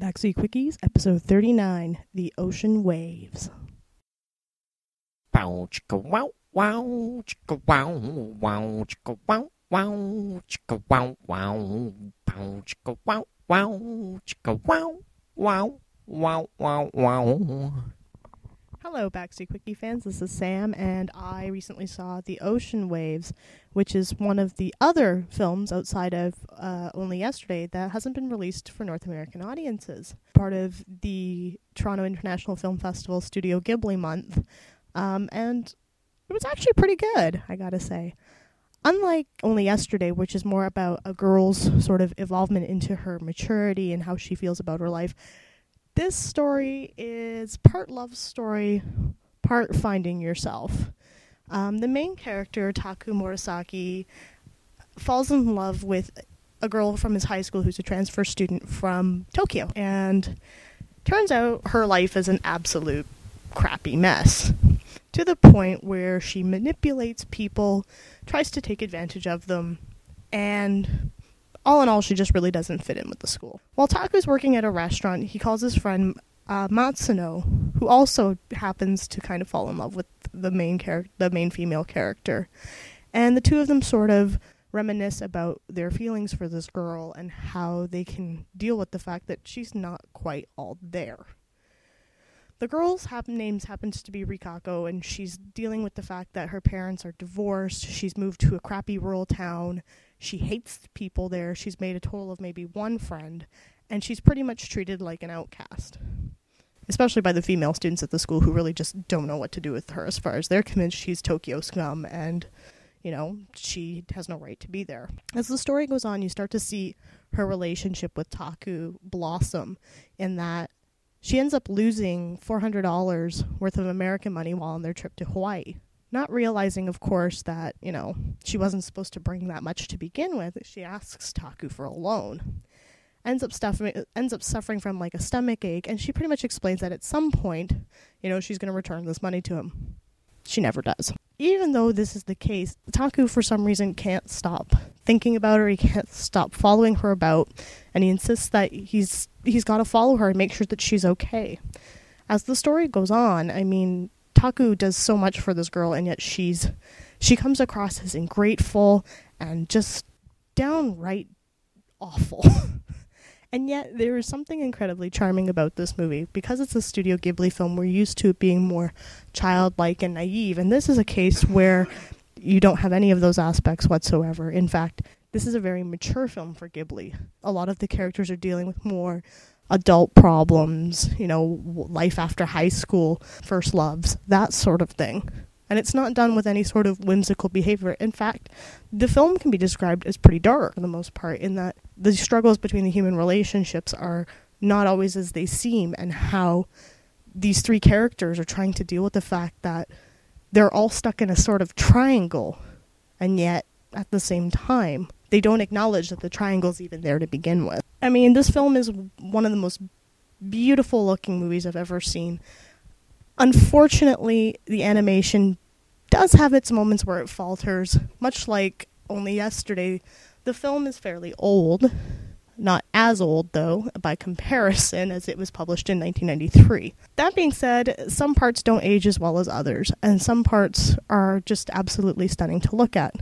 Backseat Quickies, episode 39, The Ocean Waves. Bow chicka wow wow chicka wow wow chicka wow wow chicka wow wow bow chicka wow wow chicka wow wow wow wow wow. Hello, Backseat Quickie fans. This is Sam, and I recently saw The Ocean Waves, which is one of the other films outside of Only Yesterday that hasn't been released for North American audiences. Part of the Toronto International Film Festival Studio Ghibli month, and it was actually pretty good, I gotta say. Unlike Only Yesterday, which is more about a girl's sort of evolvement into her maturity and how she feels about her life, this story is part love story, part finding yourself. The main character, Taku Murasaki, falls in love with a girl from his high school who's a transfer student from Tokyo. And turns out her life is an absolute crappy mess, to the point where she manipulates people, tries to take advantage of them, and all in all, she just really doesn't fit in with the school. While Taku's working at a restaurant, he calls his friend Matsuno, who also happens to kind of fall in love with the main female character. And the two of them sort of reminisce about their feelings for this girl and how they can deal with the fact that she's not quite all there. The girl's names happens to be Rikako, and she's dealing with the fact that her parents are divorced. She's moved to a crappy rural town. She hates people there. She's made a total of maybe one friend, and she's pretty much treated like an outcast, especially by the female students at the school who really just don't know what to do with her, as far as they're convinced she's Tokyo scum and, she has no right to be there. As the story goes on, you start to see her relationship with Taku blossom in that she ends up losing $400 worth of American money while on their trip to Hawaii. Not realizing, of course, that, she wasn't supposed to bring that much to begin with. She asks Taku for a loan. Ends up suffering from like a stomach ache, and she pretty much explains that at some point, she's going to return this money to him. She never does. Even though this is the case, Taku for some reason can't stop thinking about her. He can't stop following her about, and he insists that he's got to follow her and make sure that she's okay. As the story goes on, Taku does so much for this girl, and yet she comes across as ungrateful and just downright awful. And yet there is something incredibly charming about this movie. Because it's a Studio Ghibli film, we're used to it being more childlike and naive, and this is a case where you don't have any of those aspects whatsoever. In fact, this is a very mature film for Ghibli. A lot of the characters are dealing with more adult problems, life after high school, first loves, that sort of thing. And it's not done with any sort of whimsical behavior. In fact, the film can be described as pretty dark for the most part, in that the struggles between the human relationships are not always as they seem, and how these three characters are trying to deal with the fact that they're all stuck in a sort of triangle, and yet, at the same time, they don't acknowledge that the triangle's even there to begin with. This film is one of the most beautiful looking movies I've ever seen. Unfortunately, the animation does have its moments where it falters. Much like Only Yesterday, the film is fairly old. Not as old, though, by comparison, as it was published in 1993. That being said, some parts don't age as well as others, and some parts are just absolutely stunning to look at.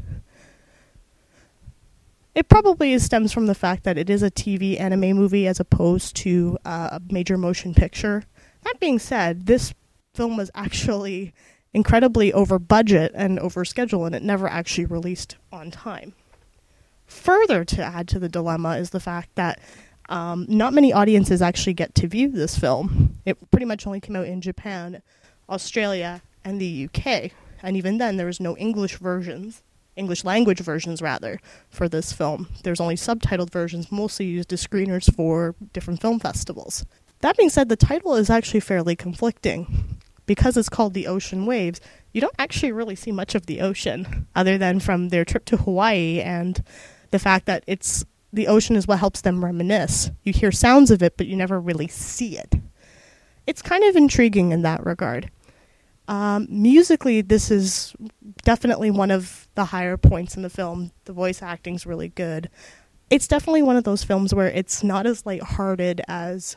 It probably stems from the fact that it is a TV anime movie as opposed to a major motion picture. That being said, this film was actually incredibly over budget and over schedule, and it never actually released on time. Further to add to the dilemma is the fact that not many audiences actually get to view this film. It pretty much only came out in Japan, Australia, and the UK. And even then, there was no English language versions rather, for this film. There's only subtitled versions, mostly used as screeners for different film festivals. That being said, the title is actually fairly conflicting. Because it's called The Ocean Waves, you don't actually really see much of the ocean, other than from their trip to Hawaii and the fact that the ocean is what helps them reminisce. You hear sounds of it, but you never really see it. It's kind of intriguing in that regard. Musically, this is definitely one of the higher points in the film. The voice acting's really good. It's definitely one of those films where it's not as lighthearted as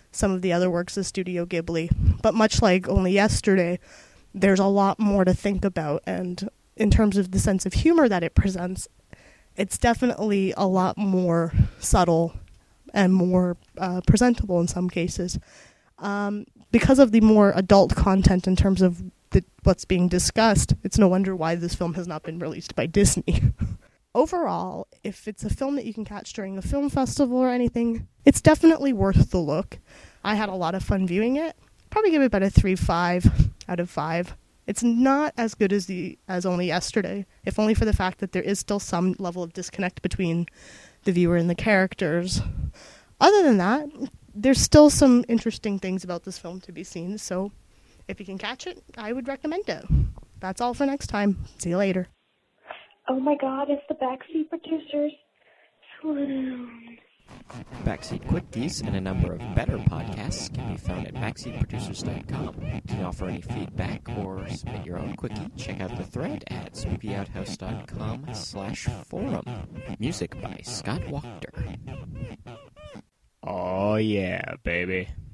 some of the other works of Studio Ghibli. But much like Only Yesterday, there's a lot more to think about, and in terms of the sense of humor that it presents, it's definitely a lot more subtle and more presentable in some cases. Because of the more adult content in terms of what's being discussed, it's no wonder why this film has not been released by Disney. Overall, if it's a film that you can catch during a film festival or anything, it's definitely worth the look. I had a lot of fun viewing it. Probably give it about a 3.5 out of 5. It's not as good as Only Yesterday, if only for the fact that there is still some level of disconnect between the viewer and the characters. Other than that, there's still some interesting things about this film to be seen, so if you can catch it, I would recommend it. That's all for next time. See you later. Oh my god, it's the Backseat Producers. Swoon. Backseat Quickies and a number of better podcasts can be found at backseatproducers.com. If you offer any feedback or submit your own quickie, check out the thread at spoopyouthouse.com/forum. Music by Scott Wachter. Oh yeah, baby.